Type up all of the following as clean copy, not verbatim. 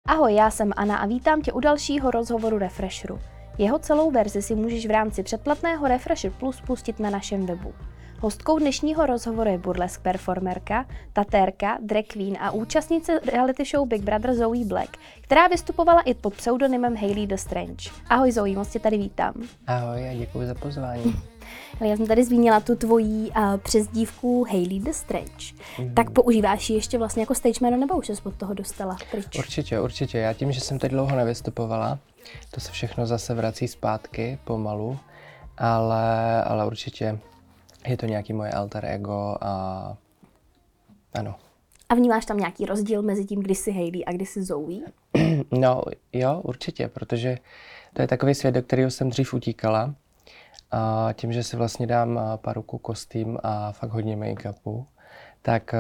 Ahoj, já jsem Anna a vítám tě u dalšího rozhovoru Refresheru. Jeho celou verzi si můžeš v rámci předplatného Refresher Plus pustit na našem webu. Hostkou dnešního rozhovoru je burlesk performerka, tatérka, drag queen a účastnice reality show Big Brother Zoe Black, která vystupovala i pod pseudonymem Hailey the Strange. Ahoj Zoe, moc tě tady vítám. Ahoj a děkuji za pozvání. Já jsem tady zmínila tu tvojí přezdívku Hailey the Strange. Tak používáš ji ještě vlastně jako stage jméno, nebo už jsi od toho dostala pryč? Určitě. Já tím, že jsem teď dlouho nevystupovala, to se všechno zase vrací zpátky pomalu, ale určitě je to nějaký moje alter ego a ano. A vnímáš tam nějaký rozdíl mezi tím, kdy jsi Hailey a kdy jsi Zoe? No jo, určitě, protože to je takový svět, do kterého jsem dřív utíkala. A tím, že si vlastně dám paruku, kostým a fakt hodně make-upu, tak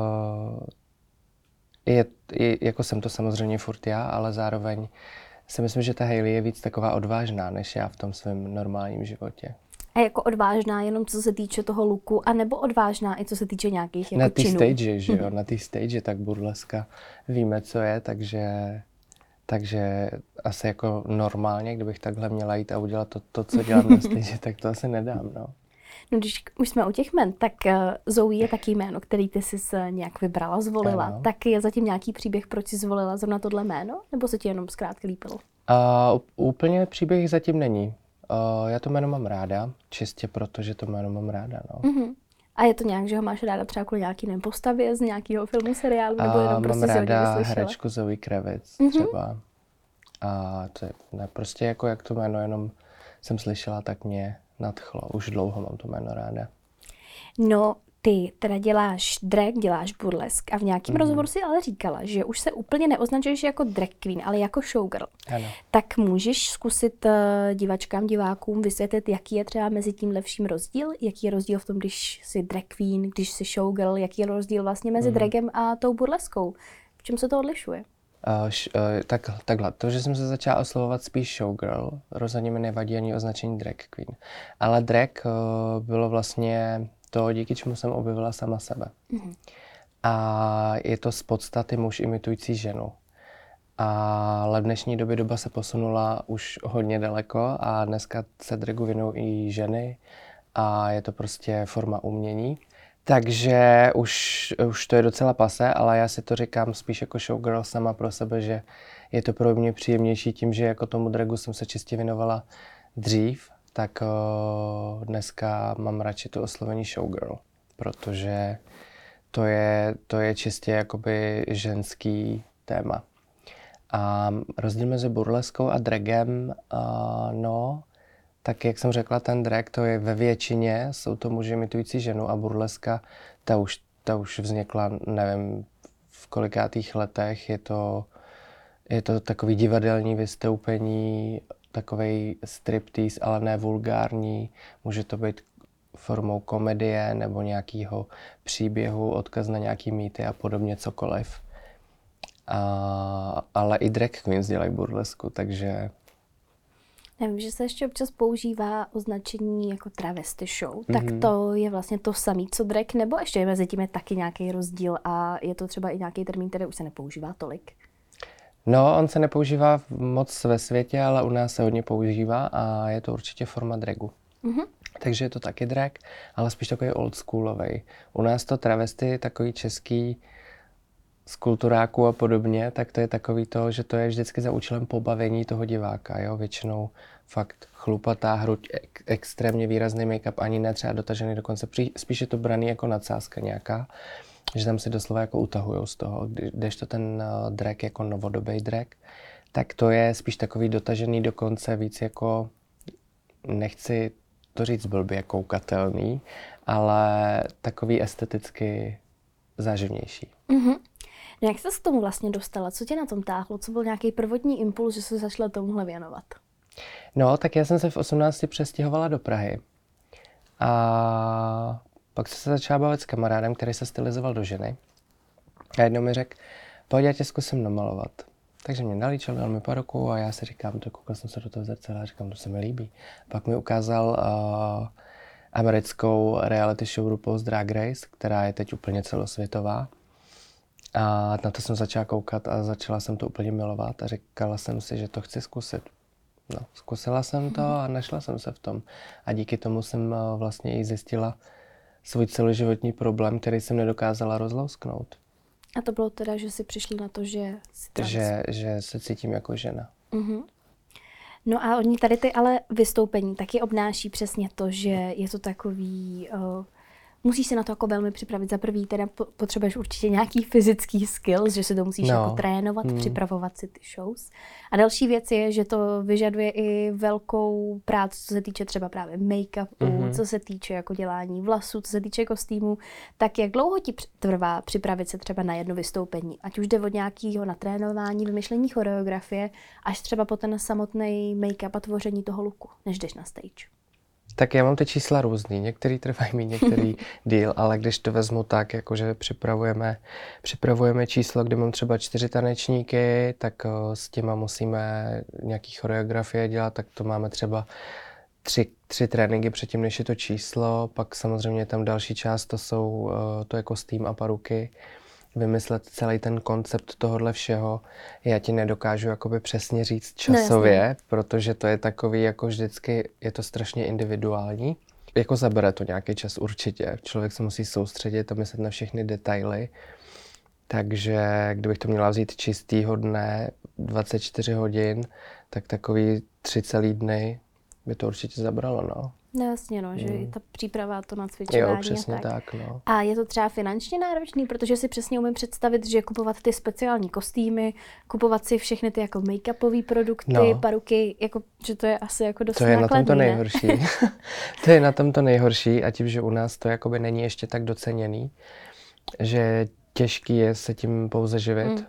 jako jsem to samozřejmě furt já, ale zároveň si myslím, že ta Hailey je víc taková odvážná, než já v tom svém normálním životě. A jako odvážná jenom co se týče toho looku, anebo odvážná i co se týče nějakých jako činů? Na té stage, že jo, na té stage, tak burleska víme, co je, takže asi jako normálně, kdybych takhle měla jít a udělat to co dělám na stage, tak to asi nedám, no. No, když už jsme u těch jmen, tak Zoe je taky jméno, který ty jsi nějak vybrala, zvolila. Ano. Tak je zatím nějaký příběh, proč jsi zvolila zrovna tohle jméno? Nebo se ti jenom zkrátka líbilo? Úplně příběh zatím není. Já to jméno mám ráda, čistě proto, že to jméno mám ráda, no. Uh-huh. A je to nějak, že ho máš ráda třeba kvůli nějaký postavě z nějakého filmu, seriálu, nebo jenom prostě mám si o něm ráda vyslyšela? herečku Zoe Kravitz třeba. A to je prostě jako jak to jméno jenom jsem slyšela, tak mě nadchlo. Už dlouho mám to jméno ráda. No, ty teda děláš drag, děláš burlesk a v nějakém rozhovoru si ale říkala, že už se úplně neoznačuješ jako drag queen, ale jako showgirl. Ano. Tak můžeš zkusit divačkám, divákům vysvětlit, jaký je třeba mezi tím lepším rozdíl? Jaký je rozdíl v tom, když jsi drag queen, když jsi showgirl? Jaký je rozdíl vlastně mezi dragem a tou burleskou? V čem se to odlišuje? Takhle, to, že jsem se začala oslovovat spíš showgirl, rozhodně mi nevadí ani označení drag queen. Ale drag bylo vlastně to, díky čemu jsem objevila sama sebe. A je to z podstaty muž imitující ženu. Ale v dnešní době doba se posunula už hodně daleko a dneska se dragu věnují i ženy a je to prostě forma umění. Takže už to je docela pasé, ale já si to říkám spíš jako showgirl sama pro sebe, že je to pro mě příjemnější tím, že jako tomu dragu jsem se čistě věnovala dřív, tak dneska mám radši to oslovení showgirl, protože to je čistě jakoby ženský téma. A rozdíl mezi burleskou a dragem, no, tak jak jsem řekla, ten drag, to je ve většině, jsou to muži imitující ženu a burleska, ta už vznikla, nevím, v kolikátých letech, je to takový divadelní vystoupení, takovej striptease, ale ne vulgární, může to být formou komedie nebo nějakého příběhu, odkaz na nějaký mýty a podobně, cokoliv. Ale i drag queens dělají burlesku, takže... Nevím, že se ještě občas používá označení jako travesty show, tak to je vlastně to samé, co drag, nebo ještě mezi tím je taky nějaký rozdíl a je to třeba i nějaký termín, který už se nepoužívá tolik? No, on se nepoužívá moc ve světě, ale u nás se hodně používá a je to určitě forma dragu. Takže je to taky drag, ale spíš takový oldschoolovej. U nás to travesty, takový český z kulturáků a podobně, tak to je takový to, že to je vždycky za účelem pobavení toho diváka, jo, většinou fakt chlupatá hruď, extrémně výrazný make-up, ani ne třeba dotažený dokonce, spíš je to braný jako nadsázka nějaká, že tam si doslova jako utahujou z toho, kdežto ten drag jako novodobý drag, tak to je spíš takový dotažený dokonce víc jako, nechci to říct blbě, koukatelný, ale takový esteticky záživnější. No jak jsi se k tomu vlastně dostala? Co tě na tom táhlo? Co byl nějaký prvotní impuls, že se začala tomuhle věnovat? No, tak já jsem se v 18 přestěhovala do Prahy. A pak jsem se začala bavit s kamarádem, který se stylizoval do ženy. A jednou mi řekl, pojď, já tě zkusím namalovat. Takže mě nalíčil, dal mi paruku a já si říkám, koukal jsem se do toho zrcadla a říkám, to se mi líbí. Pak mi ukázal americkou reality show RuPaul's Drag Race, která je teď úplně celosvětová. A na to jsem začala koukat a začala jsem to úplně milovat a říkala jsem si, že to chci zkusit. No, zkusila jsem to a našla jsem se v tom. A díky tomu jsem vlastně i zjistila svůj celoživotní problém, který jsem nedokázala rozlousknout. A to bylo teda, že jsi přišla na to, že jsi trans. Že se cítím jako žena. No a oni tady ty ale vystoupení taky obnáší přesně to, že je to takový... musíš se na to jako velmi připravit. Za prvý teda potřebuješ určitě nějaký fyzický skills, že si to musíš jako trénovat, připravovat si ty shows. A další věc je, že to vyžaduje i velkou práci, co se týče třeba právě make-upu, co se týče jako dělání vlasů, co se týče kostýmů. Tak jak dlouho ti trvá připravit se třeba na jedno vystoupení? Ať už jde od nějakého natrénování, vymyšlení choreografie, až třeba po ten samotný make-up a tvoření toho looku, než jdeš na stage. Tak já mám ty čísla různý, některý trvají méně, některý díl, ale když to vezmu tak, jakože připravujeme číslo, kde mám třeba 4 tanečníky, tak s těma musíme nějaký choreografie dělat, tak to máme třeba 3 tréninky předtím, než je to číslo, pak samozřejmě tam další část, to je kostým a paruky, vymyslet celý ten koncept tohohle všeho. Já ti nedokážu jakoby přesně říct časově, no, protože to je takový, jako vždycky je to strašně individuální. Jako zabere to nějaký čas určitě. Člověk se musí soustředit a myslet na všechny detaily. Takže kdybych to měla vzít čistýho dne, 24 hodin, tak takový 3 celý dny by to určitě zabralo, no. No jasně, no, že i ta příprava, to nacvičování. Jo, přesně tak, no. A je to třeba finančně náročný, protože si přesně umím představit, že kupovat ty speciální kostýmy, kupovat si všechny ty jako make-upové produkty, paruky, jako, že to je asi jako dost nákladný, na tom to nejhorší. To je na tom to nejhorší a tím, že u nás to jakoby není ještě tak doceněný, že těžký je se tím pouze živit.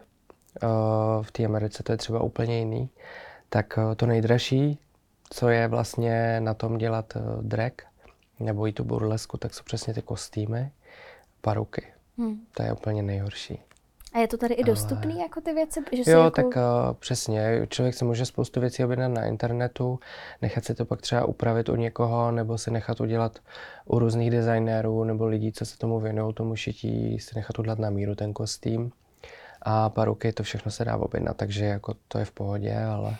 V té Americe to je třeba úplně jiný. Tak to nejdražší, co je vlastně na tom dělat drag nebo i tu burlesku, tak jsou přesně ty kostýmy, paruky. To je úplně nejhorší. A je to tady i dostupný jako ty věci? Že jo, jako... tak přesně. Člověk si může spoustu věcí objednat na internetu, nechat si to pak třeba upravit u někoho, nebo si nechat udělat u různých designérů, nebo lidí, co se tomu věnují, tomu šití, si nechat udělat na míru ten kostým. A paruky, to všechno se dá objednat, takže jako to je v pohodě,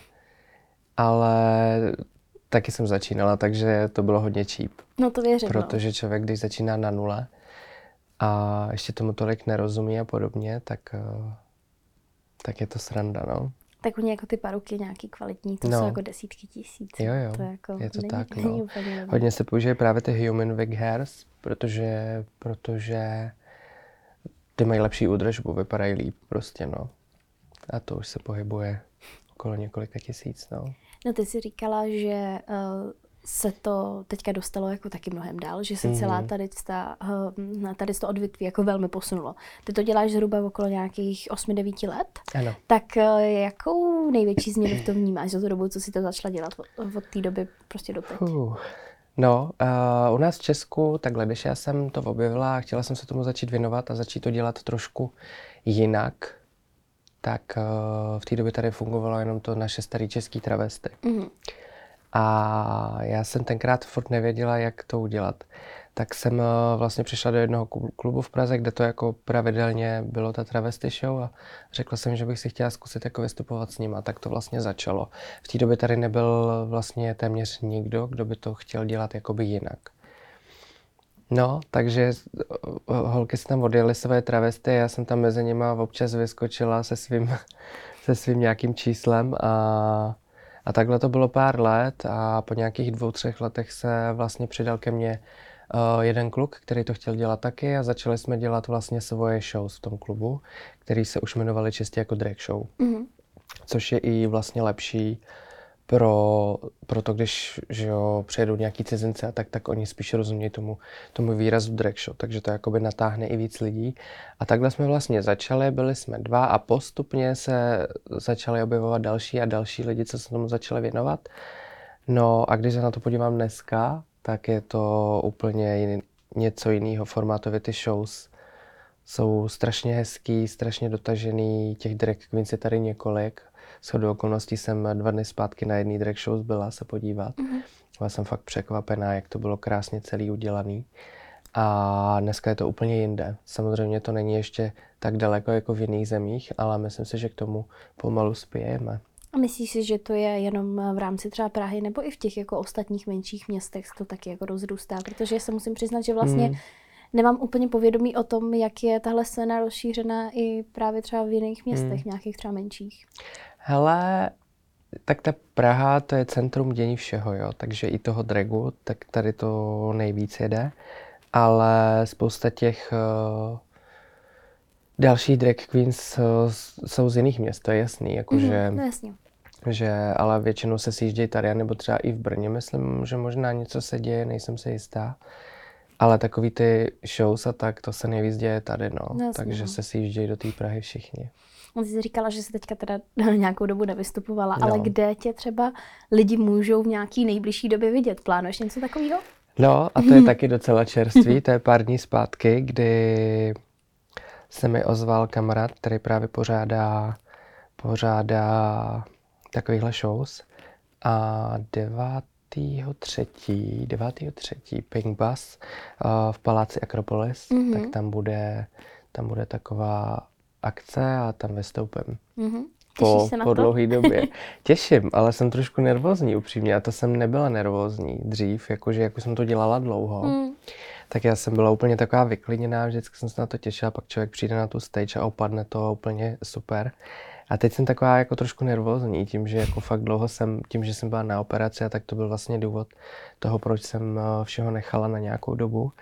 ale taky jsem začínala, takže to bylo hodně cheap. No to věřím. Protože člověk, když začíná na nule a ještě tomu tolik nerozumí a podobně, tak je to sranda, no. Tak oni jako ty paruky nějaký kvalitní, to jsou jako desítky tisíc. Jo, to jako je to není, tak, není no. úplně Hodně se používají právě ty human wig hairs, protože ty mají lepší údržbu, vypadají líp prostě, no. A to už se pohybuje okolo několika tisíc, no. No ty jsi říkala, že se to teďka dostalo jako taky mnohem dál, že se celá tady to odvětví jako velmi posunulo. Ty to děláš zhruba okolo nějakých 8-9 let. Ano. Tak jakou největší změnu v tom vnímáš za tu dobu, co si to začala dělat od té doby prostě do teď? No, u nás v Česku, takhle, když já jsem to objevila a chtěla jsem se tomu začít věnovat a začít to dělat trošku jinak, tak v té době tady fungovalo jenom to naše staré české travesty. A já jsem tenkrát furt nevěděla, jak to udělat. Tak jsem vlastně přišla do jednoho klubu v Praze, kde to jako pravidelně bylo ta travesty show a řekla jsem, že bych si chtěla zkusit jako vystupovat s nima. Tak to vlastně začalo. V té době tady nebyl vlastně téměř nikdo, kdo by to chtěl dělat jakoby jinak. No, takže holky si tam odjeli své travesty a já jsem tam mezi nima občas vyskočila se svým nějakým číslem a takhle to bylo pár let a po nějakých 2-3 letech se vlastně přidal ke mně jeden kluk, který to chtěl dělat taky a začali jsme dělat vlastně svoje shows v tom klubu, který se už jmenovali čistě jako drag show. Což je i vlastně lepší pro to, když že jo, přijedou nějaký cizinci a tak oni spíš rozumějí tomu výrazu drag show, takže to jakoby natáhne i víc lidí. A takhle jsme vlastně začali, byli jsme 2 a postupně se začali objevovat další a další lidi, co se tomu začali věnovat. No a když se na to podívám dneska, tak je to úplně něco jiného. Formátově ty shows jsou strašně hezký, strašně dotažený, těch drag queens je tady několik. Shodou okolností jsem 2 dny zpátky na jedné drag show byla se podívat. Byla jsem fakt překvapená, jak to bylo krásně celý udělaný. A dneska je to úplně jinde. Samozřejmě to není ještě tak daleko jako v jiných zemích, ale myslím si, že k tomu pomalu spějeme. A myslíš si, že to je jenom v rámci třeba Prahy, nebo i v těch jako ostatních menších městech to taky jako rozrůstá? Protože se musím přiznat, že vlastně nemám úplně povědomí o tom, jak je tahle scéna rozšířená i právě třeba v jiných městech, nějakých třeba menších. Hele, tak ta Praha, to je centrum dění všeho, jo, takže i toho dragu, tak tady to nejvíc jede, ale spousta těch dalších drag queens jsou z jiných měst, to je jasný, jakože, Jasně. ale většinou se sjíždějí tady, nebo třeba i v Brně, myslím, že možná něco se děje, nejsem si jistá. Ale takový ty shows a tak, to se nejvíc děje tady, no. Jasně, Takže no. se sjíždějí do té Prahy všichni. Ty jsi říkala, že jsi teďka teda nějakou dobu nevystupovala, No. ale kde tě třeba lidi můžou v nějaký nejbližší době vidět? Plánuješ něco takového? No a to je taky docela čerstvý, to je pár dní zpátky, kdy se mi ozval kamarád, který právě pořádá takovýhle shows. A 9.3. Pink Bus v paláci Akropolis, tak tam bude taková akce a tam vystoupím. Těšíš se na po to? dlouhé době. Těším, ale jsem trošku nervózní upřímně a to jsem nebyla nervózní dřív, jakože jako jsem to dělala dlouho. Tak já jsem byla úplně taková vyklidněná, vždycky jsem se na to těšila, pak člověk přijde na tu stage a opadne to úplně super. A teď jsem taková jako trošku nervózní, tím, že jako fakt dlouho tím, že jsem byla na operaci, a tak to byl vlastně důvod toho, proč jsem všeho nechala na nějakou dobu.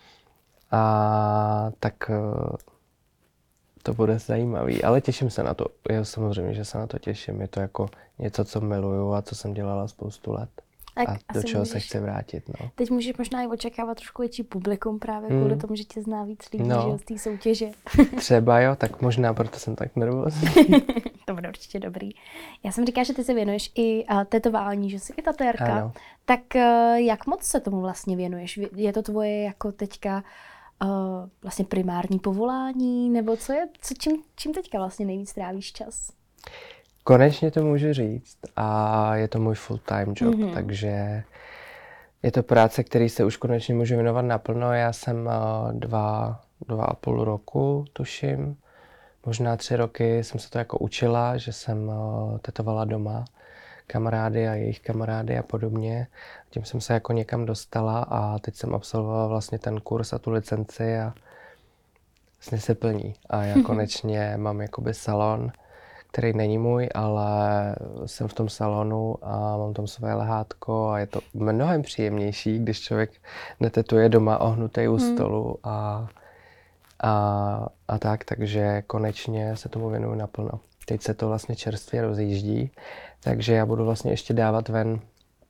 A tak to bude zajímavý, ale těším se na to. Jo, samozřejmě, že se na to těším. Je to jako něco, co miluju a co jsem dělala spoustu let. Tak a do čeho se chci vrátit, no. Teď můžeš možná i očekávat trošku větší publikum právě kvůli tomu, že tě zná víc lidí, že z té soutěže. Třeba jo, tak možná proto jsem tak nervózní. To bude určitě dobrý. Já jsem říkala, že ty se věnuješ i tetování, že jsi i tatérka. Ano. Tak jak moc se tomu vlastně věnuješ? Je to tvoje jako teďka vlastně primární povolání, nebo čím teďka vlastně nejvíc trávíš čas? Konečně to můžu říct a je to můj full-time job, takže je to práce, který se už konečně můžu věnovat naplno. Já jsem 2,5 roku, tuším, možná 3 roky jsem se to jako učila, že jsem tetovala doma kamarády a jejich kamarády a podobně. Tím jsem se jako někam dostala a teď jsem absolvovala vlastně ten kurz a tu licenci a vlastně se plní. A já konečně mám jakoby salon, který není můj, ale jsem v tom salonu a mám tam své lehátko a je to mnohem příjemnější, když člověk netetuje doma ohnutý u stolu a tak, takže konečně se tomu věnuju naplno. Teď se to vlastně čerstvě rozjíždí, takže já budu vlastně ještě dávat ven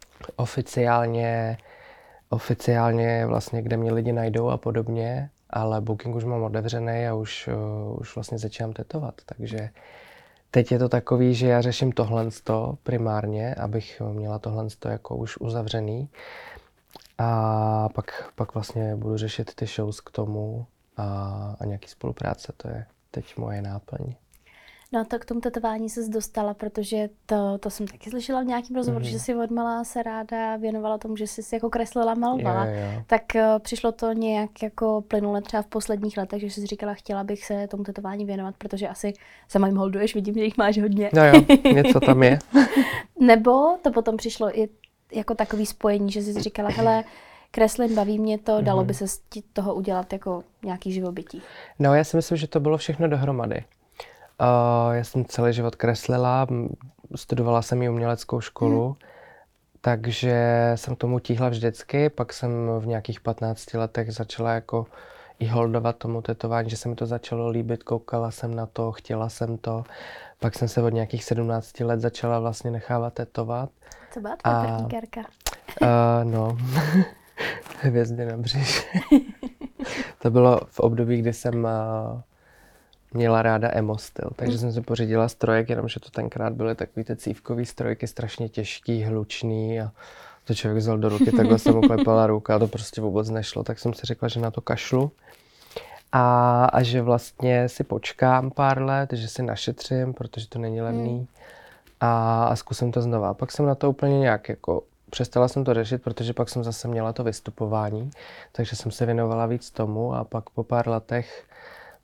oficiálně vlastně, kde mě lidi najdou a podobně, ale booking už mám otevřený a už vlastně začínám tetovat, takže teď je to takový, že já řeším tohle primárně, abych měla tohle jako už uzavřený. A pak vlastně budu řešit ty shows k tomu a nějaký spolupráce, to je teď moje náplň. No to k tomu tetování ses dostala, protože to jsem taky slyšela v nějakém rozhovoru, že jsi odmala se ráda věnovala tomu, že jsi jako kreslila, malovala. Jo. Tak přišlo to nějak jako plynule třeba v posledních letech, že jsi říkala, chtěla bych se tomu tetování věnovat, protože asi sama jim holduješ, vidím, že jich máš hodně. No jo, něco tam je. Nebo to potom přišlo i jako takový spojení, že jsi říkala, hele, kreslím, baví mě to, dalo by se z toho udělat jako nějaký živobytí. No já si myslím, že to bylo všechno dohromady. Já jsem celý život kreslila, studovala jsem i uměleckou školu, takže jsem tomu tíhla vždycky, pak jsem v nějakých 15 letech začala jako i holdovat tomu tetování, že se mi to začalo líbit, koukala jsem na to, chtěla jsem to, pak jsem se od nějakých 17 let začala vlastně nechávat tetovat. Co byla tvoje první kérka? No, hvězdy na břiše. To bylo v období, kdy jsem měla ráda emo styl, takže jsem si pořídila strojek, jenomže to tenkrát byly takový ty cívkový strojky, strašně těžký, hlučný a to člověk vzal do ruky, takhle jsem mu klepala ruka a to prostě vůbec nešlo, tak jsem si řekla, že na to kašlu a že vlastně si počkám pár let, že si našetřím, protože to není levný a zkusím to znova. Pak jsem na to úplně nějak jako přestala jsem to řešit, protože pak jsem zase měla to vystupování, takže jsem se věnovala víc tomu a pak po pár letech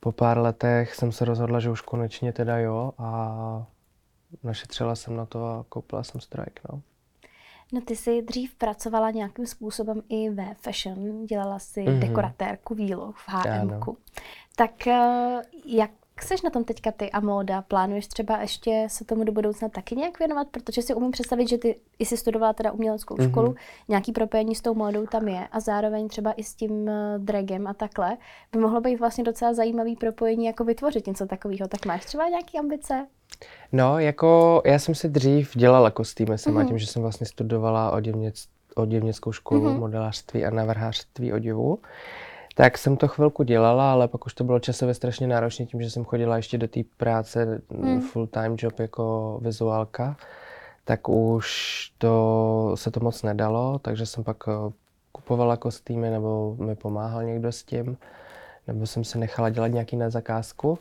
po pár letech jsem se rozhodla, že už konečně teda jo a našetřila jsem na to a koupila jsem strajk, no. No ty jsi dřív pracovala nějakým způsobem i ve fashion, dělala si dekoratérku výloh v H&M-ku. Tak jak seš na tom teďka ty a móda? Plánuješ třeba ještě se tomu do budoucna taky nějak věnovat? Protože si umím představit, že ty jsi studovala teda uměleckou školu, nějaký propojení s tou módou tam je a zároveň třeba i s tím dragem a takhle. By mohlo být vlastně docela zajímavý propojení, jako vytvořit něco takového. Tak máš třeba nějaké ambice? No, jako já jsem si dřív dělala kostýmy sama tím, že jsem vlastně studovala oděvnickou školu, modelářství a navrhářství oděvu. Tak jsem to chvilku dělala, ale pak už to bylo časově strašně náročné tím, že jsem chodila ještě do té práce full-time job jako vizuálka. Tak už se to moc nedalo, takže jsem pak kupovala kostýmy nebo mi pomáhal někdo s tím, nebo jsem se nechala dělat nějaký na zakázku.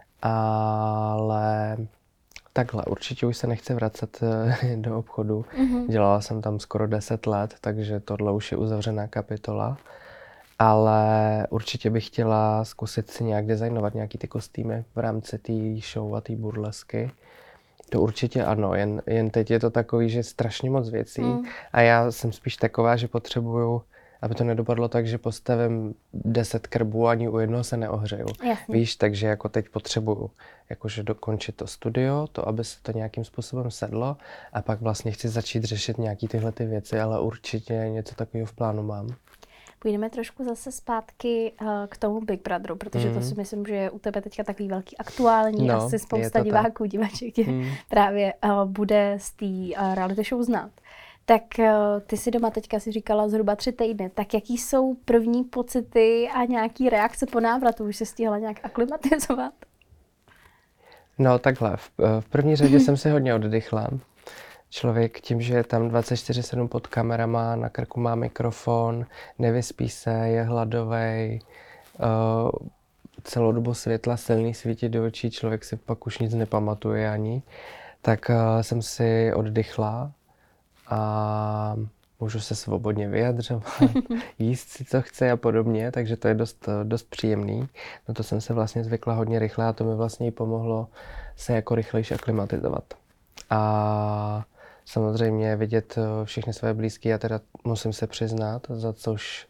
Ale takhle, určitě už se nechci vracet do obchodu. Dělala jsem tam skoro 10 let, takže tohle už je uzavřená kapitola. Ale určitě bych chtěla zkusit si nějak designovat nějaký ty kostýmy v rámci té show a té burlesky. To určitě ano, jen teď je to takový, že strašně moc věcí a já jsem spíš taková, že potřebuju, aby to nedopadlo tak, že postavím 10 krbů a ani u jednoho se neohřeju. Jasně. Víš, takže jako teď potřebuju jakože dokončit to studio, to, aby se to nějakým způsobem sedlo a pak vlastně chci začít řešit nějaký tyhle ty věci, ale určitě něco takového v plánu mám. Půjdeme trošku zase zpátky k tomu Big Brotheru, protože to si myslím, že je u tebe teďka takový velký aktuální. No, asi spousta diváků, divaček tě právě bude z té reality show znát. Tak ty si doma teďka si říkala zhruba 3 týdny. Tak jaký jsou první pocity a nějaký reakce po návratu? Už se stihla nějak aklimatizovat? No takhle, v první řadě jsem si hodně oddychla. Člověk tím, že je tam 24/7 pod kamerama, na krku má mikrofon, nevyspí se, je hladovej, celou dobu světla silný svítí do očí, člověk si pak už nic nepamatuje ani, tak jsem si oddychla a můžu se svobodně vyjadřovat, jíst si, co chce a podobně, takže to je dost příjemný. No to jsem se vlastně zvykla hodně rychle a to mi vlastně i pomohlo se jako rychlejší aklimatizovat. A samozřejmě vidět všechny své blízky a teda musím se přiznat, za což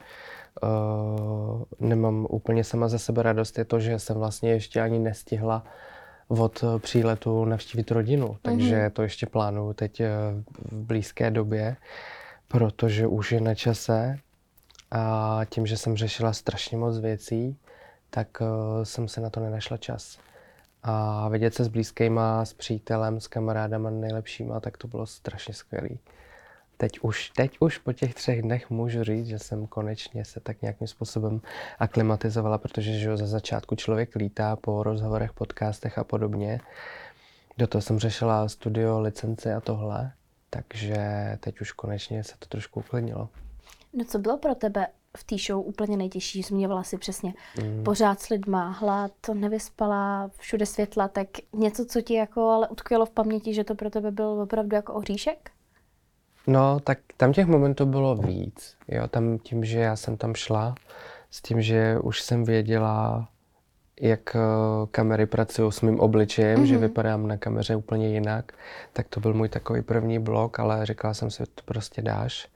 nemám úplně sama za sebe radost, je to, že jsem vlastně ještě ani nestihla od příletu navštívit rodinu, takže to ještě plánuju teď v blízké době, protože už je na čase a tím, že jsem řešila strašně moc věcí, tak jsem se na to nenašla čas. A vidět se s blízkýma, s přítelem, s kamarádama nejlepšíma, tak to bylo strašně skvělý. Teď už po těch 3 dnech můžu říct, že jsem konečně se tak nějakým způsobem aklimatizovala, protože že za začátku člověk lítá po rozhovorech, podcastech a podobně. Do toho jsem řešila studio, licence a tohle, takže teď už konečně se to trošku uklidnilo. No co bylo pro tebe v té show úplně nejtěžší? Zmiňovala si přesně pořád s lidma, hlad, nevyspala, všude světla, tak něco, co ti jako ale utkvělo v paměti, že to pro tebe byl opravdu jako oříšek? No, tak tam těch momentů bylo víc. Jo, tam tím, že já jsem tam šla, s tím, že už jsem věděla, jak kamery pracují s mým obličejem, že vypadám na kameře úplně jinak, tak to byl můj takový první blok, ale říkala jsem si, že to prostě dáš.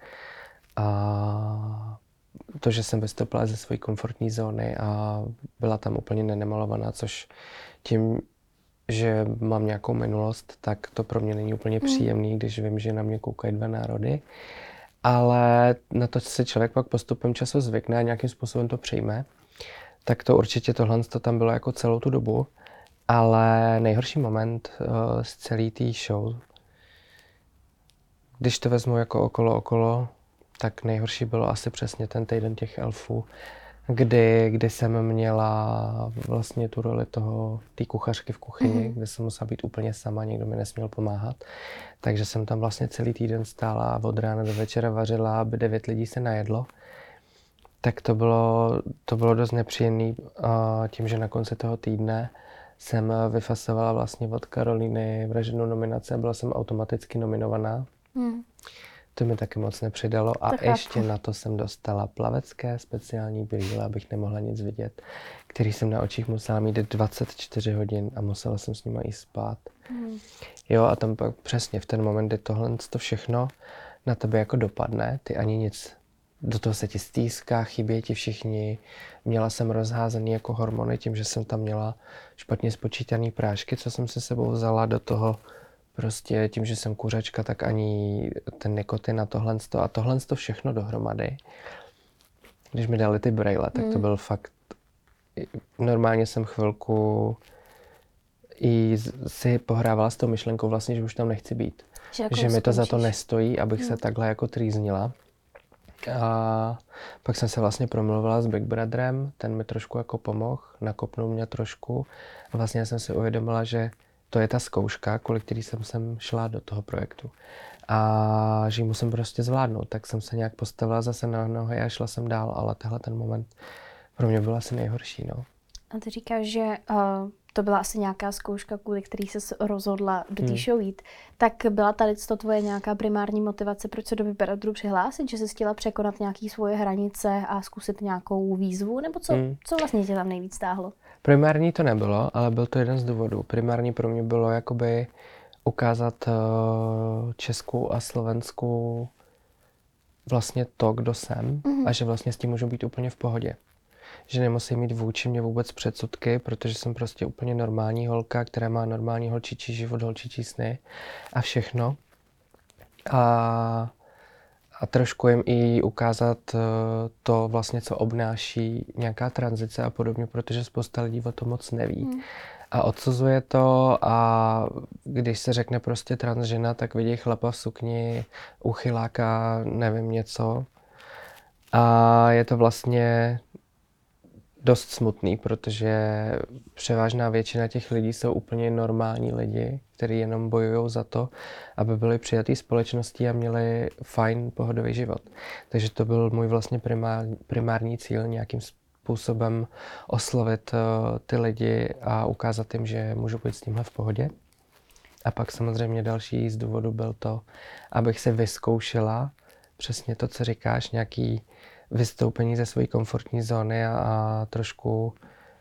A to, že jsem vystoupila ze své komfortní zóny a byla tam úplně nemalovaná, což tím, že mám nějakou minulost, tak to pro mě není úplně příjemný, když vím, že na mě koukají 2 národy. Ale na to se člověk pak postupem času zvykne a nějakým způsobem to přijme. Tak to určitě tohle to tam bylo jako celou tu dobu. Ale nejhorší moment z celé té show, když to vezmu jako okolo, tak nejhorší bylo asi přesně ten týden těch elfů, kdy jsem měla vlastně tu roli té kuchařky v kuchyni, kde jsem musela být úplně sama, nikdo mi nesměl pomáhat. Takže jsem tam vlastně celý týden stála a od rána do večera vařila, aby 9 lidí se najedlo. Tak to bylo dost nepříjemný tím, že na konci toho týdne jsem vyfasovala vlastně od Karolíny vražednou nominaci a byla jsem automaticky nominovaná. To mi taky moc nepřidalo a ještě na to jsem dostala plavecké speciální brýle, abych nemohla nic vidět, který jsem na očích musela mít 24 hodin a musela jsem s nima i spát. Jo, a tam pak přesně v ten moment, kdy tohle to všechno na tebe jako dopadne, ty ani nic, do toho se ti stýská, chybějí ti všichni. Měla jsem rozházený jako hormony tím, že jsem tam měla špatně spočítaný prášky, co jsem se sebou vzala do toho. Prostě tím, že jsem kuřačka, tak ani ten nikotin a tohle všechno dohromady. Když mi dali ty brejle, tak to byl fakt... Normálně jsem chvilku i si pohrávala s tou myšlenkou vlastně, že už tam nechci být. Že mi to za to nestojí, abych se takhle jako trýznila. A pak jsem se vlastně promluvila s Big Brotherem, ten mi trošku jako pomohl, nakopnul mě trošku. A vlastně jsem si uvědomila, že to je ta zkouška, kvůli který jsem sem šla do toho projektu. A že ji musím prostě zvládnout. Tak jsem se nějak postavila zase na nohy a šla jsem dál, ale tenhle ten moment pro mě byl asi nejhorší. No. A ty říkáš, že to byla asi nějaká zkouška, kvůli který se rozhodla do té show jít. Tak byla tady to tvoje nějaká primární motivace, proč se do Big Brotheru přihlásit? Že jsi chtěla překonat nějaké svoje hranice a zkusit nějakou výzvu? Nebo co vlastně tě tam nejvíc táhlo? Primární to nebylo, ale byl to jeden z důvodů. Primární pro mě bylo jakoby ukázat českou a slovenskou vlastně to, kdo jsem a že vlastně s tím můžu být úplně v pohodě. Že nemusím mít vůči mě vůbec předsudky, protože jsem prostě úplně normální holka, která má normální holčičí život, holčičí sny a všechno. A trošku jim i ukázat to vlastně, co obnáší nějaká tranzice a podobně, protože spousta lidí o tom moc neví. A odsuzuje to a když se řekne prostě transžena, tak vidí chlapa v sukni, uchyláka, nevím něco. A je to vlastně dost smutný, protože převážná většina těch lidí jsou úplně normální lidi, kteří jenom bojují za to, aby byli přijatí společností a měli fajn, pohodový život. Takže to byl můj vlastně primární cíl, nějakým způsobem oslovit ty lidi a ukázat jim, že můžu být s tímhle v pohodě. A pak samozřejmě další z důvodu byl to, abych se vyzkoušela přesně to, co říkáš, nějaký vystoupení ze své komfortní zóny a trošku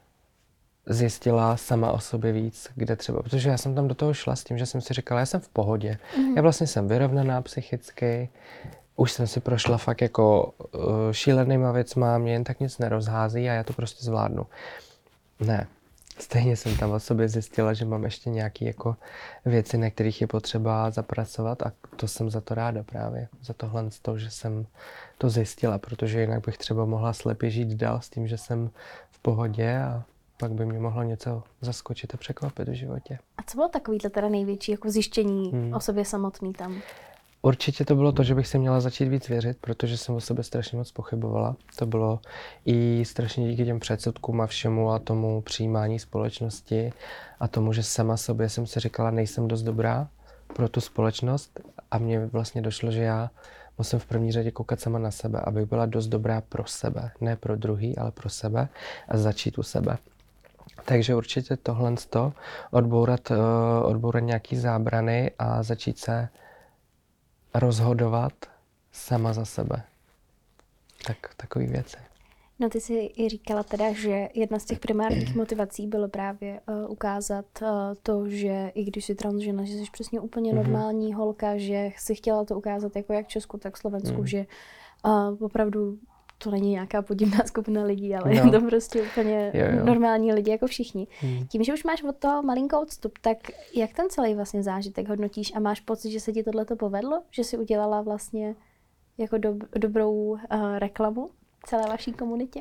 zjistila sama o sobě víc, kde třeba, protože já jsem tam do toho šla s tím, že jsem si říkala, já jsem v pohodě. Já vlastně jsem vyrovnaná psychicky, už jsem si prošla fakt jako šílenýma věcma, mě jen tak nic nerozhází a já to prostě zvládnu. Ne. Stejně jsem tam o sobě zjistila, že mám ještě nějaké jako věci, na kterých je potřeba zapracovat a to jsem za to ráda právě. Za tohle, že jsem to zjistila, protože jinak bych třeba mohla slepě žít dál s tím, že jsem v pohodě a pak by mě mohlo něco zaskočit a překvapit v životě. A co bylo takovýhle teda největší jako zjištění o sobě samotný tam? Určitě to bylo to, že bych si měla začít víc věřit, protože jsem o sobě strašně moc pochybovala. To bylo i strašně díky těm předsudkům a všemu a tomu přijímání společnosti a tomu, že sama sobě jsem si říkala, nejsem dost dobrá pro tu společnost a mně vlastně došlo, že já musím v první řadě koukat sama na sebe, abych byla dost dobrá pro sebe. Ne pro druhý, ale pro sebe a začít u sebe. Takže určitě tohle odbourat nějaký zábrany a začít se rozhodovat sama za sebe. Tak takový věci. No ty jsi i říkala teda, že jedna z těch primárních motivací bylo právě ukázat to, že i když jsi transžena, že jsi přesně úplně normální holka, že si chtěla to ukázat jako jak Česku, tak Slovensku, že opravdu to není nějaká podivná skupina lidí, ale je to prostě úplně normální lidi jako všichni. Tím, že už máš od toho malinkou odstup, tak jak ten celý vlastně zážitek hodnotíš a máš pocit, že se ti tohleto povedlo? Že jsi udělala vlastně jako dobrou reklamu celé vaší komunitě?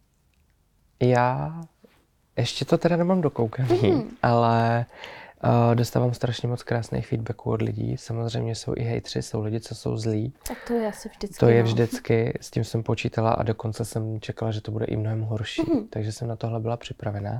Já ještě to teda nemám dokoukaný, ale dostávám strašně moc krásných feedbacků od lidí. Samozřejmě jsou i hejtři, jsou lidi, co jsou zlí. Tak to je asi vždycky. To je vždycky, s tím jsem počítala a dokonce jsem čekala, že to bude i mnohem horší. Takže jsem na tohle byla připravená.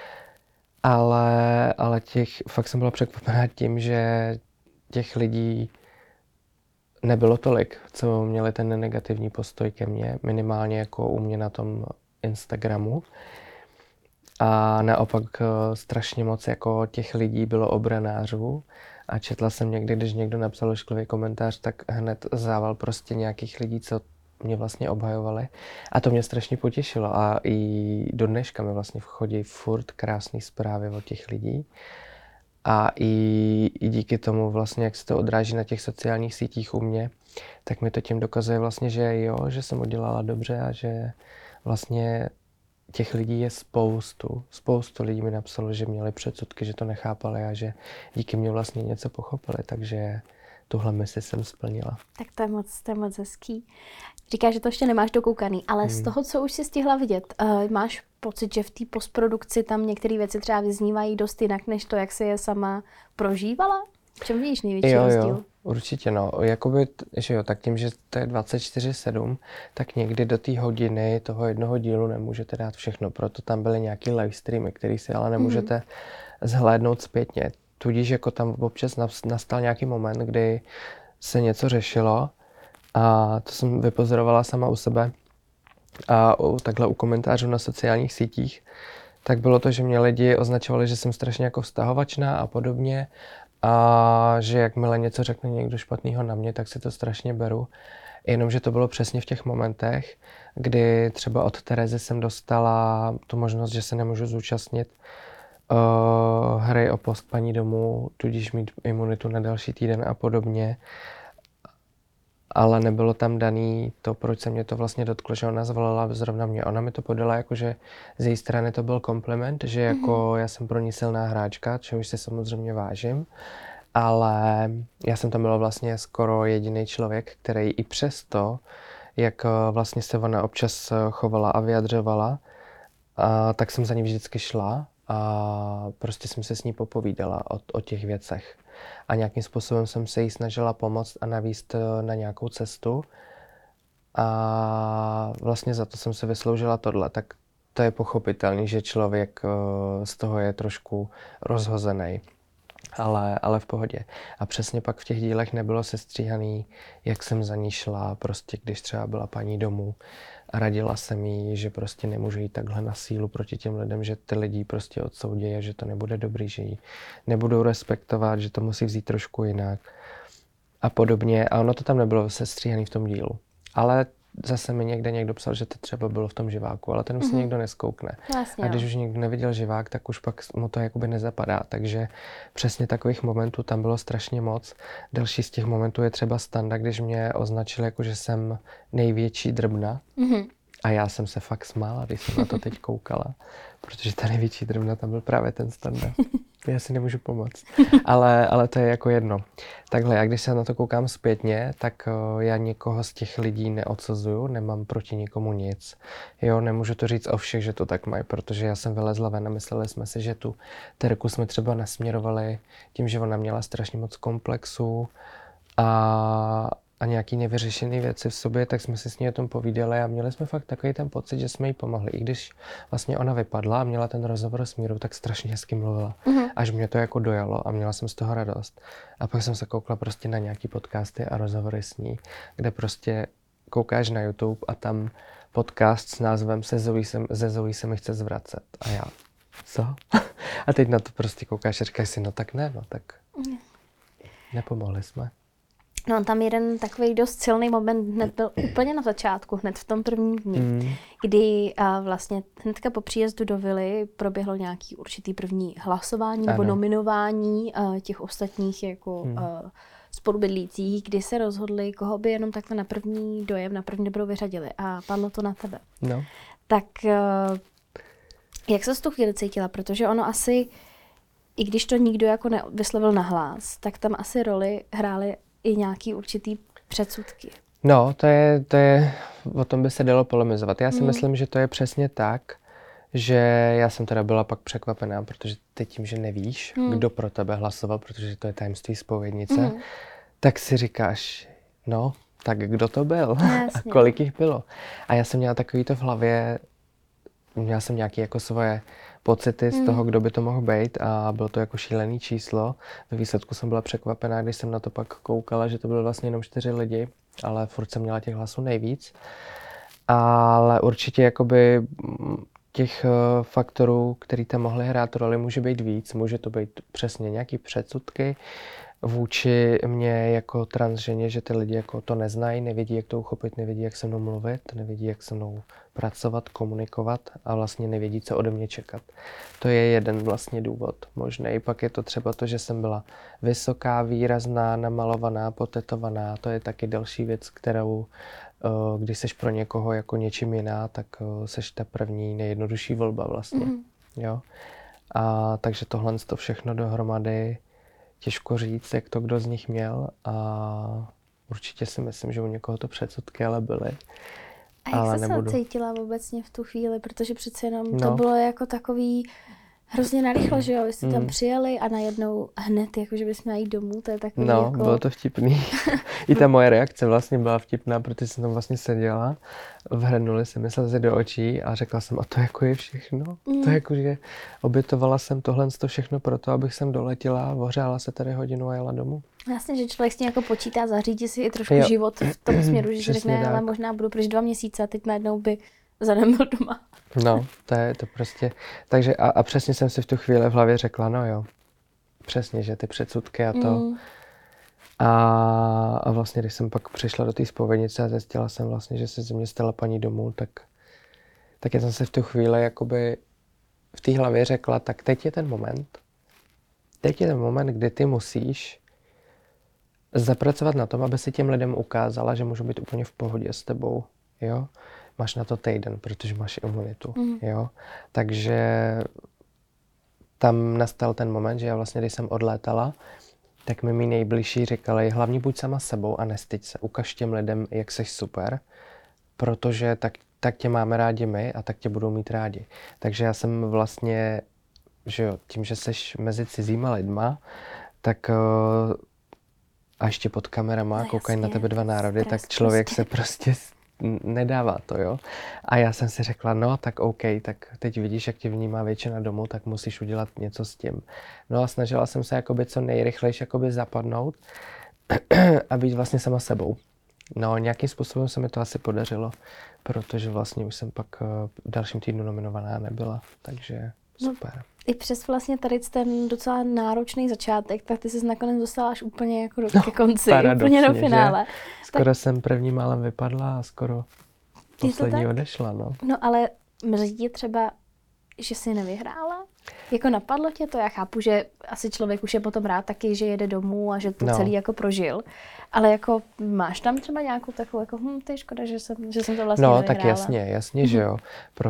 Ale fakt jsem byla překvapená tím, že těch lidí nebylo tolik, co měli ten negativní postoj ke mně, minimálně jako u mě na tom Instagramu. A naopak strašně moc jako těch lidí bylo obranářů A četla jsem někdy, když někdo napsal ošklivý komentář, tak hned zával prostě nějakých lidí, co mě vlastně obhajovali. A to mě strašně potěšilo. A i do dneška mi vlastně chodí furt krásné zprávy od těch lidí. A i díky tomu vlastně, jak se to odráží na těch sociálních sítích u mě, tak mi to tím dokazuje vlastně, že jo, že jsem udělala dobře a že vlastně těch lidí je spoustu. Spoustu lidí mi napsalo, že měli předsudky, že to nechápali a že díky mě vlastně něco pochopili, takže tuhle misi jsem splnila. Tak to je moc hezký. Říkáš, že to ještě nemáš dokoukaný, ale z toho, co už si stihla vidět, máš pocit, že v té postprodukci tam některé věci třeba vyznívají dost jinak, než to, jak si je sama prožívala? V čem vidíš největší rozdíl? Jo, určitě no. Jakoby, že jo, tak tím, že to je 24/7, tak někdy do té hodiny toho jednoho dílu nemůžete dát všechno. Proto tam byly nějaký live streamy, který si ale nemůžete zhlédnout zpětně. Tudíž jako tam občas nastal nějaký moment, kdy se něco řešilo a to jsem vypozorovala sama u sebe a takhle u komentářů na sociálních sítích, tak bylo to, že mě lidi označovali, že jsem strašně jako vztahovačná a podobně a že jakmile něco řekne někdo špatného na mě, tak si to strašně beru. Jenomže to bylo přesně v těch momentech, kdy třeba od Terezy jsem dostala tu možnost, že se nemůžu zúčastnit hry o post paní domů, tudíž mít imunitu na další týden a podobně. Ale nebylo tam daný to, proč se mě to vlastně dotklo, že ona zvolila zrovna mě. Ona mi to podala jako, že z její strany to byl kompliment, že jako já jsem pro ní silná hráčka, čehož si samozřejmě vážím. Ale já jsem tam byl vlastně skoro jediný člověk, který i přesto, jak vlastně se ona občas chovala a vyjadřovala, tak jsem za ní vždycky šla a prostě jsem se s ní popovídala o těch věcech. A nějakým způsobem jsem se jí snažila pomoct a navíst na nějakou cestu. A vlastně za to jsem se vysloužila tohle. Tak to je pochopitelný, že člověk z toho je trošku rozhozený. Ale v pohodě. A přesně pak v těch dílech nebylo sestříhaný, jak jsem za ní šla, prostě když třeba byla paní domů a radila jsem jí, že prostě nemůžu jít takhle na sílu proti těm lidem, že ty lidi prostě odsoudí a že to nebude dobrý, že ji nebudou respektovat, že to musí vzít trošku jinak a podobně. A ono to tam nebylo sestříhaný v tom dílu. Ale zase mi někde někdo psal, že to třeba bylo v tom živáku, ale ten už si někdo neskoukne. Vlastně, a když už někdo neviděl živák, tak už pak mu to jakoby nezapadá. Takže přesně takových momentů tam bylo strašně moc. Další z těch momentů je třeba Standa, když mě označil jako, že jsem největší drbna. A já jsem se fakt smála, když jsem na to teď koukala, protože ta největší drbna tam byl právě ten Standa. Já si nemůžu pomoct. Ale to je jako jedno. Takhle, já když se na to koukám zpětně, tak já někoho z těch lidí neodsuzuju, nemám proti nikomu nic. Jo, nemůžu to říct o všech, že to tak mají, protože já jsem vylezla ven a mysleli jsme si, že tu Terku jsme třeba nasměrovali tím, že ona měla strašně moc komplexů a nějaký nevyřešený věci v sobě, tak jsme si s ní o tom povídali a měli jsme fakt takový ten pocit, že jsme jí pomohli. I když vlastně ona vypadla a měla ten rozhovor s Mírou, tak strašně hezky mluvila. Až mě to jako dojalo a měla jsem z toho radost. A pak jsem se koukla prostě na nějaký podcasty a rozhovory s ní, kde prostě koukáš na YouTube a tam podcast s názvem Ze Zoe se mi chce zvracet. A já, co? A teď na to prostě koukáš a říkáš si, no tak ne, no tak nepomohli jsme. No, tam jeden takový dost silný moment hned byl úplně na začátku, hned v tom prvním dni, kdy vlastně hnedka po příjezdu do vily proběhlo nějaký určitý první hlasování nebo nominování těch ostatních jako spolubydlících, kdy se rozhodli, koho by jenom takhle na první dojem, na první dobrou vyřadili a padlo to na tebe. No. Tak jak se z tu chvíli cítila? Protože ono asi, i když to nikdo jako nevyslovil nahlas, tak tam asi roli hrály i nějaký určitý předsudky. No, to je, o tom by se dalo polemizovat. Já si myslím, že to je přesně tak, že já jsem teda byla pak překvapená, protože ty tím, že nevíš, kdo pro tebe hlasoval, protože to je tajemství zpovědnice, tak si říkáš, no, tak kdo to byl? A kolik jich bylo? A já jsem měla takovýto v hlavě, měla jsem nějaké jako svoje pocity z toho, kdo by to mohl být a bylo to jako šílený číslo. Ve výsledku jsem byla překvapená, když jsem na to pak koukala, že to bylo vlastně jenom 4 lidi, ale furt jsem měla těch hlasů nejvíc. Ale určitě jakoby těch faktorů, který tam mohly hrát roli, může být víc. Může to být přesně nějaký předsudky, vůči mě jako transženě, že ty lidi jako to neznají, nevědí, jak to uchopit, nevědí, jak se mnou mluvit, nevědí, jak se mnou pracovat, komunikovat a vlastně nevědí, co ode mě čekat. To je jeden vlastně důvod možný. Pak je to třeba to, že jsem byla vysoká, výrazná, namalovaná, potetovaná. To je taky další věc, kterou, když seš pro někoho jako něčím jiná, tak seš ta první nejjednodušší volba vlastně. Jo? A takže tohle to všechno dohromady těžko říct, jak to kdo z nich měl a určitě si myslím, že u někoho to předsudky ale byly. A jak jsi se cítila obecně v tu chvíli, protože přece jenom to bylo jako takový hrozně narychlo, že jo, vy jste tam přijeli a najednou hned, jako že bys měla jít domů, to je takový jako... bylo to vtipný. I ta moje reakce vlastně byla vtipná, protože jsem tam vlastně seděla, vhrnuli se mi slzy do očí a řekla jsem, a to jako je všechno? To jako, že obětovala jsem tohle všechno proto, abych sem doletěla, ohřála se tady hodinu a jela domů. Vlastně, že člověk s tím jako počítá, zařídí si i trošku život v tom směru, že si řekne, ale možná budu pryč 2 měsíce a teď najednou by za den byl doma. No, to je to prostě. Takže a přesně jsem si v tu chvíli v hlavě řekla, no jo, přesně, že ty předsudky a to. A vlastně, když jsem pak přišla do té zpovědnice a zjistila jsem vlastně, že se ze mě stala paní domů, tak já jsem si v tu chvíli jakoby v té hlavě řekla, tak teď je ten moment. Teď je ten moment, kdy ty musíš zapracovat na tom, aby si těm lidem ukázala, že můžu být úplně v pohodě s tebou, jo. Máš na to týden, protože máš imunitu, jo. Takže tam nastal ten moment, že já vlastně, když jsem odlétala, tak mi mý nejbližší říkali, hlavně buď sama sebou a nestyď se, ukaž těm lidem, jak jsi super, protože tak tě máme rádi my a tak tě budou mít rádi. Takže já jsem vlastně, že jo, tím, že seš mezi cizíma lidma, tak a ještě pod kamerama, koukají na tebe 2 národy, tak člověk se prostě nedává to, jo. A já jsem si řekla, no tak OK, tak teď vidíš, jak tě vnímá většina domů, tak musíš udělat něco s tím. No a snažila jsem se jakoby co nejrychlejší jakoby zapadnout a být vlastně sama sebou. No nějakým způsobem se mi to asi podařilo, protože vlastně už jsem pak v dalším týdnu nominovaná nebyla, takže super. No. I přes vlastně tady ten docela náročný začátek, tak ty jsi nakonec dostala až úplně jako ke konci, úplně do finále. Skoro jsem první málem vypadla a skoro poslední odešla, no. No ale mrzí tě třeba, že jsi nevyhrála? Jako napadlo tě to? Já chápu, že asi člověk už je potom rád taky, že jede domů a že to celý jako prožil. Ale jako máš tam třeba nějakou takovou jako, to je škoda, že jsem to vlastně nevyhrála. No tak jasně, že jo,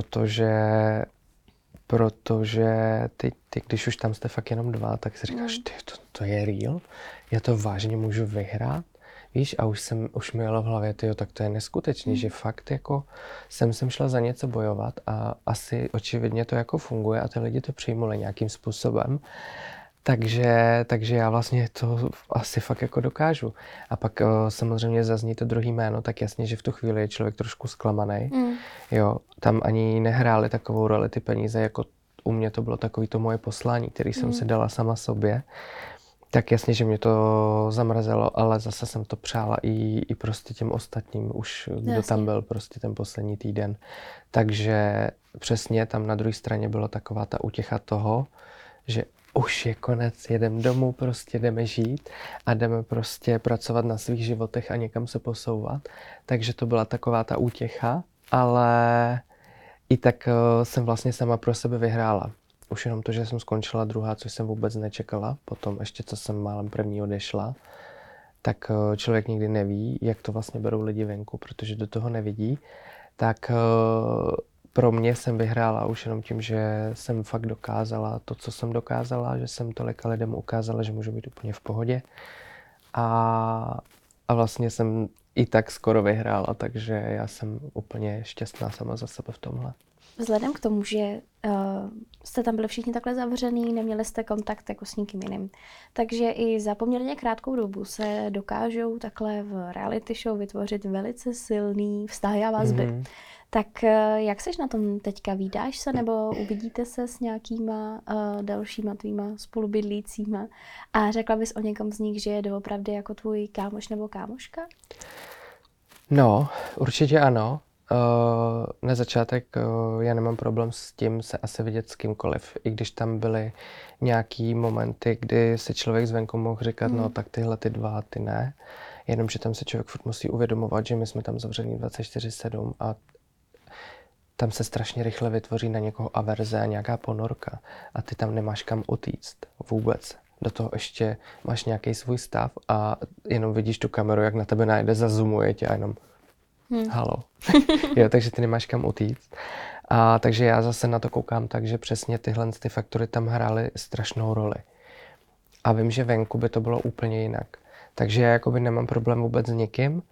protože ty, když už tam jste fakt jenom 2, tak si říkáš, to je real? Já to vážně můžu vyhrát? Víš, a už mi jelo v hlavě, tak to je neskutečný, že fakt jako jsem šla za něco bojovat a asi očividně to jako funguje a ty lidi to přijmuli nějakým způsobem. Takže já vlastně to asi fakt jako dokážu. A pak samozřejmě zazní to druhý jméno, tak jasně, že v tu chvíli je člověk trošku zklamaný. Jo, tam ani nehrály takovou roli ty peníze, jako u mě to bylo takový to moje poslání, který jsem si dala sama sobě. Tak jasně, že mě to zamrzelo, ale zase jsem to přála i prostě těm ostatním, už kdo tam byl prostě ten poslední týden. Takže přesně tam na druhé straně byla taková ta útěcha toho, že už je konec, jedeme domů, prostě jdeme žít a jdeme prostě pracovat na svých životech a někam se posouvat. Takže to byla taková ta útěcha, ale i tak jsem vlastně sama pro sebe vyhrála. Už jenom to, že jsem skončila 2., což jsem vůbec nečekala, potom ještě co jsem málem první odešla, tak člověk nikdy neví, jak to vlastně berou lidi venku, protože do toho nevidí. Tak pro mě jsem vyhrála už jenom tím, že jsem fakt dokázala to, co jsem dokázala, že jsem tolika lidem ukázala, že můžu být úplně v pohodě. A vlastně jsem i tak skoro vyhrála, takže já jsem úplně šťastná sama za sebe v tomhle. Vzhledem k tomu, že jste tam byli všichni takhle zavřený, neměli jste kontakt jako s nikým jiným, takže i za poměrně krátkou dobu se dokážou takhle v reality show vytvořit velice silný vztahy a vazby. Tak jak seš na tom teďka? Vídáš se nebo uvidíte se s nějakýma dalšíma tvýma spolubydlícíma? A řekla bys o někom z nich, že je doopravdy jako tvůj kámoš nebo kámoška? No, určitě ano. Na začátek já nemám problém s tím se asi vidět s kýmkoliv, i když tam byly nějaký momenty, kdy se člověk zvenku mohl říkat, no tak tyhle ty dva, ty ne. Jenomže tam se člověk furt musí uvědomovat, že my jsme tam zavření 24/7 a tam se strašně rychle vytvoří na někoho averze a nějaká ponorka a ty tam nemáš kam utíct vůbec. Do toho ještě máš nějaký svůj stav a jenom vidíš tu kameru, jak na tebe najde, zazumuje tě a jenom halo. Jo, takže ty nemáš kam utíct. A takže já zase na to koukám tak, že přesně tyhle ty faktory tam hrály strašnou roli. A vím, že venku by to bylo úplně jinak. Takže já jakoby nemám problém vůbec s nikým,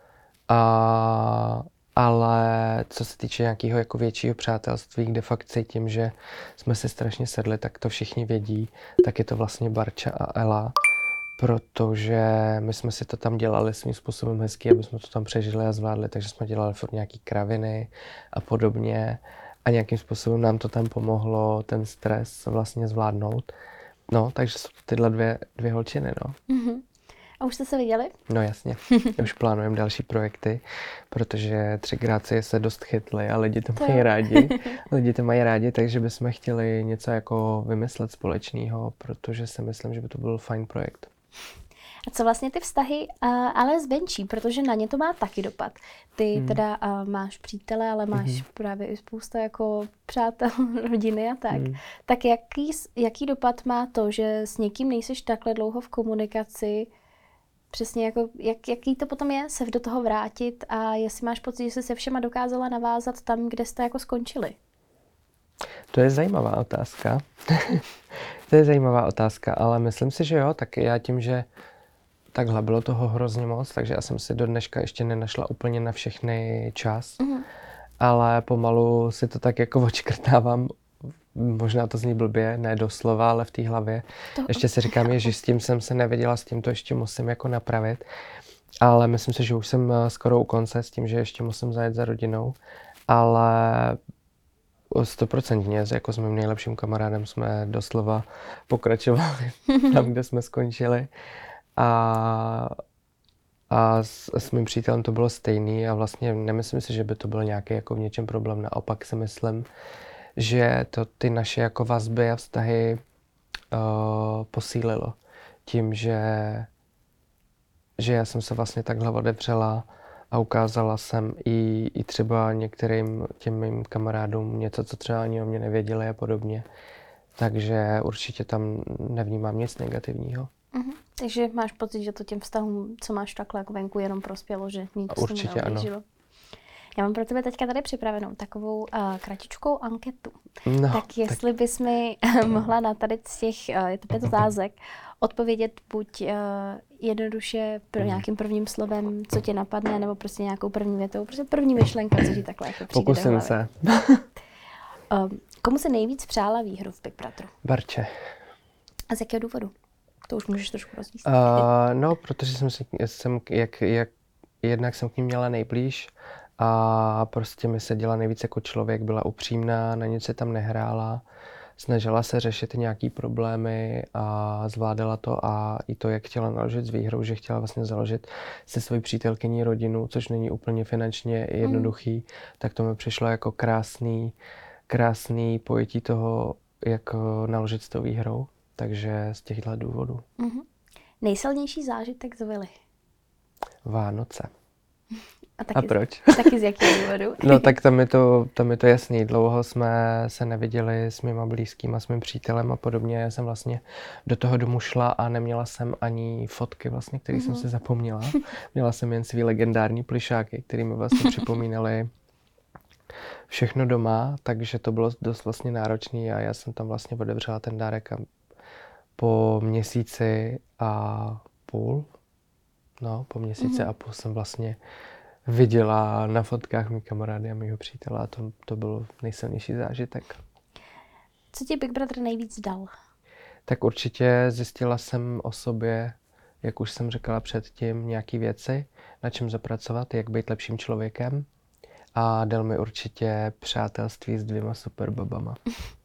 ale co se týče nějakého jako většího přátelství, kde fakt cítím, že jsme se strašně sedli, tak to všichni vědí, tak je to vlastně Barča a Ela, protože my jsme si to tam dělali svým způsobem hezky, aby jsme to tam přežili a zvládli, takže jsme dělali furt nějaký kraviny a podobně a nějakým způsobem nám to tam pomohlo ten stres vlastně zvládnout. No, takže jsou to tyhle dvě holčiny, no. Mm-hmm. A už jste se viděli? No jasně, už plánujeme další projekty, protože 3x se dost chytli a lidi to mají rádi. Lidi to mají rádi, takže bychom chtěli něco jako vymyslet společného, protože si myslím, že by to byl fajn projekt. A co vlastně ty vztahy, ale zvenčí, protože na ně to má taky dopad. Ty teda máš přítele, ale máš právě i spousta jako přátel, rodiny a tak. Tak jaký dopad má to, že s někým nejseš takhle dlouho v komunikaci, přesně jako, jaký to potom je se do toho vrátit a jestli máš pocit, že jsi se všema dokázala navázat tam, kde jste jako skončili? To je zajímavá otázka. To je zajímavá otázka, ale myslím si, že jo, tak já tím, že takhle bylo toho hrozně moc, takže já jsem si do dneška ještě nenašla úplně na všechny čas, ale pomalu si to tak jako odškrtávám. Možná to zní blbě, ne doslova, ale v té hlavě. Ještě si říkám, že s tím jsem se nevěděla, s tím to ještě musím jako napravit. Ale myslím si, že už jsem skoro u konce s tím, že ještě musím zajet za rodinou. Ale 100% jako s mým nejlepším kamarádem jsme doslova pokračovali tam, kde jsme skončili. A s mým přítelem to bylo stejný a vlastně nemyslím si, že by to byl nějaký jako v něčem problém. Naopak si myslím, že to ty naše jako vazby a vztahy posílilo tím, že já jsem se vlastně takhle odevřela a ukázala jsem i třeba některým těm mým kamarádům něco, co třeba ani o mě nevěděli a podobně. Takže určitě tam nevnímám nic negativního. Takže máš pocit, že to těm vztahům, co máš takhle jako venku, jenom prospělo, že nic to neublížilo? Já mám pro tebe teďka tady připravenou takovou kratičkou anketu. No, tak jestli bys mi mohla na tady z těch, je to 5 otázek, odpovědět buď jednoduše pro nějakým prvním slovem, co tě napadne, nebo prostě nějakou první větou, prostě první myšlenka, co ti takhle jako přijde do hlavy. Pokusím se. Komu se nejvíc přála výhru v Big Brotheru? Barče. A z jakého důvodu? To už můžeš trošku rozvíjet. No, protože jednak jsem k ní měla nejblíž a prostě mi seděla nejvíc jako člověk, byla upřímná, na nic se tam nehrála, snažila se řešit nějaký problémy a zvládala to a i to, jak chtěla naložit s výhrou, že chtěla vlastně založit se svojí přítelkyní rodinu, což není úplně finančně jednoduchý, tak to mi přišlo jako krásný pojetí toho, jak naložit s tou výhrou. Takže z těchto důvodů. Nejsilnější zážitek z vily? Vánoce. A proč? Taky z jakého důvodu? No tak tam je to jasný. Dlouho jsme se neviděli s mýma blízkýma, s mým přítelem a podobně. Já jsem vlastně do toho domu šla a neměla jsem ani fotky vlastně, které jsem si zapomněla. Měla jsem jen svý legendární plišáky, které mi vlastně připomínaly všechno doma, takže to bylo dost vlastně náročný a já jsem tam vlastně odevřela ten dárek a po měsíci a půl jsem vlastně viděla na fotkách mý kamarády a mýho přítele a to byl nejsilnější zážitek. Co ti Big Brother nejvíc dal? Tak určitě zjistila jsem o sobě, jak už jsem říkala předtím, nějaký věci, na čem zapracovat, jak být lepším člověkem a dal mi určitě přátelství s 2 super babama.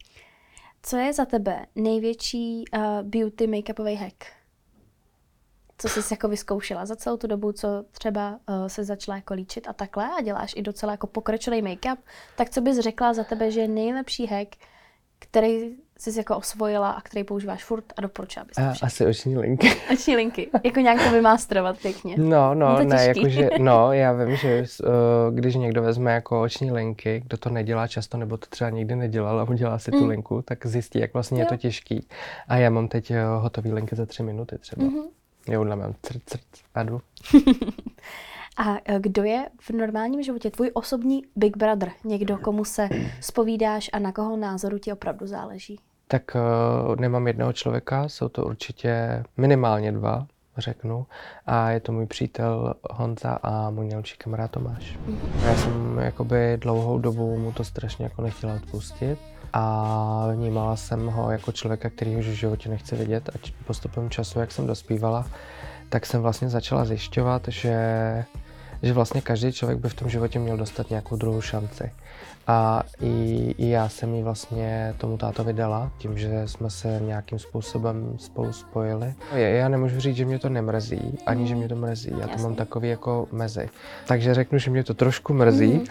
Co je za tebe největší beauty make-upový hack? co jsi jako vyzkoušela za celou tu dobu, co třeba se začala jako líčit a takhle a děláš i docela jako pokročilý make-up, tak co bys řekla za tebe, že je nejlepší hack, který jsi jako osvojila a který používáš furt a doporučila bys to všechno? Asi oční linky. Oční linky, jako nějak to vymástrovat pěkně. No, to ne, těžký. jakože, já vím, že když někdo vezme jako oční linky, kdo to nedělá často, nebo to třeba nikdy nedělal a udělá si tu linku, tak zjistí, jak vlastně je to těžký. A já mám teď hotový linky za 3 minuty třeba. Já už mám crc a jdu. A kdo je v normálním životě tvůj osobní Big Brother? Někdo, komu se zpovídáš a na koho názoru ti opravdu záleží? Tak nemám jednoho člověka, jsou to určitě minimálně 2, řeknu. A je to můj přítel Honza a můj nejlepší kamarád Tomáš. Já jsem jakoby dlouhou dobu mu to strašně jako nechtěla odpustit. A vnímala jsem ho jako člověka, který už v životě nechci vidět. A postupem času, jak jsem dospívala, tak jsem vlastně začala zjišťovat, že vlastně každý člověk by v tom životě měl dostat nějakou druhou šanci. A i já jsem ji vlastně tomu tátovi dala, tím, že jsme se nějakým způsobem spolu spojili. Já nemůžu říct, že mě to nemrzí, ani že mě to mrzí. Já to mám takový jako mezi. Takže řeknu, že mě to trošku mrzí,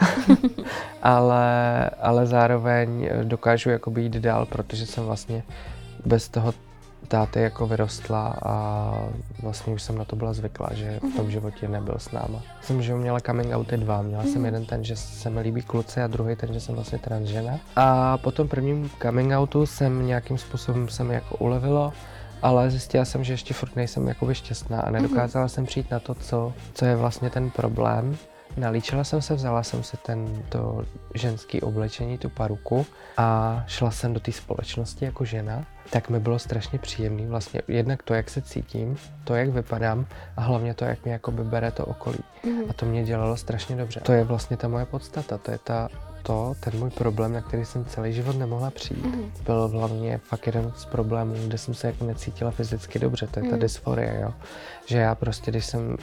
ale zároveň dokážu jako jít dál, protože jsem vlastně bez toho táty jako vyrostla a vlastně už jsem na to byla zvyklá, že v tom životě nebyl s náma. Jsem, že měla coming outy 2. Měla jsem jeden ten, že se mi líbí kluci a druhý ten, že jsem vlastně transžena. A po tom prvním coming outu jsem nějakým způsobem se mi jako ulevilo, ale zjistila jsem, že ještě furt nejsem jakoby šťastná a nedokázala jsem přijít na to, co je vlastně ten problém. Nalíčila jsem se, vzala jsem si to ženské oblečení, tu paruku a šla jsem do té společnosti jako žena. Tak mi bylo strašně příjemný vlastně jednak to, jak se cítím, to, jak vypadám a hlavně to, jak mě jakoby bere to okolí. A to mě dělalo strašně dobře. To je vlastně ta moje podstata, to je ten můj problém, na který jsem celý život nemohla přijít. Byl hlavně fakt jeden z problémů, kde jsem se jako necítila fyzicky dobře, to je ta dysforie, jo. Že já prostě, když jsem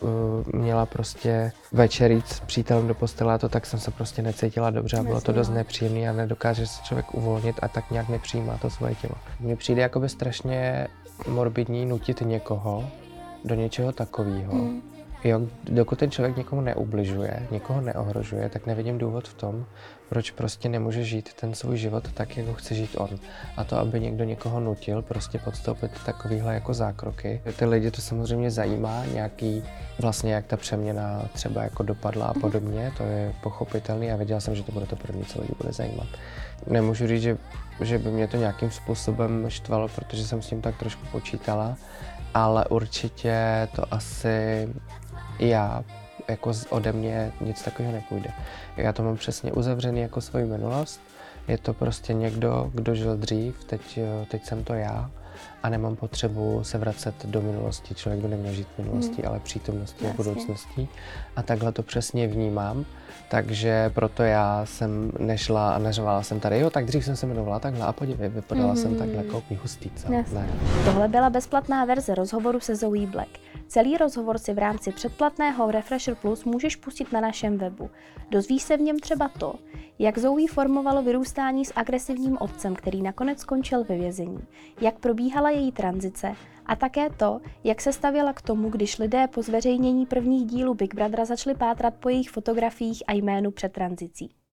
měla prostě večer jít s přítelem do postele a to, tak jsem se prostě necítila dobře a bylo to dost nepříjemné a nedokáže se člověk uvolnit a tak nějak nepřijímá to svoje tělo. Mně přijde jakoby strašně morbidní nutit někoho do něčeho takového. Jo, dokud ten člověk někomu neubližuje, někoho neohrožuje, tak nevidím důvod v tom, proč prostě nemůže žít ten svůj život tak, jak ho chce žít on. A to, aby někdo někoho nutil prostě podstoupit takovýhle jako zákroky. Ty lidi to samozřejmě zajímá, nějaký vlastně jak ta přeměna třeba jako dopadla a podobně, to je pochopitelný a věděla jsem, že to bude to první, co lidi bude zajímat. Nemůžu říct, že by mě to nějakým způsobem štvalo, protože jsem s tím tak trošku počítala, ale určitě to asi já, jako ode mě nic takového nepůjde. Já to mám přesně uzavřený jako svoji minulost. Je to prostě někdo, kdo žil dřív, teď jsem to já a nemám potřebu se vracet do minulosti. Člověk by neměl žít v minulosti, ale přítomností a budoucností. A takhle to přesně vnímám. Takže proto já jsem nešla a neřvala jsem tady, jo, tak dřív jsem se jmenovala takhle a podívej, vypadala jsem takhle koupí hustý, co? Ne. Tohle byla bezplatná verze rozhovoru se Zoe Black. Celý rozhovor si v rámci předplatného Refresher Plus můžeš pustit na našem webu. Dozvíš se v něm třeba to, jak Zoe formovalo vyrůstání s agresivním otcem, který nakonec skončil ve vězení, jak probíhala její tranzice a také to, jak se stavěla k tomu, když lidé po zveřejnění prvních dílů Big Brothera začali pátrat po jejich fotografiích a jménu před tranzicí.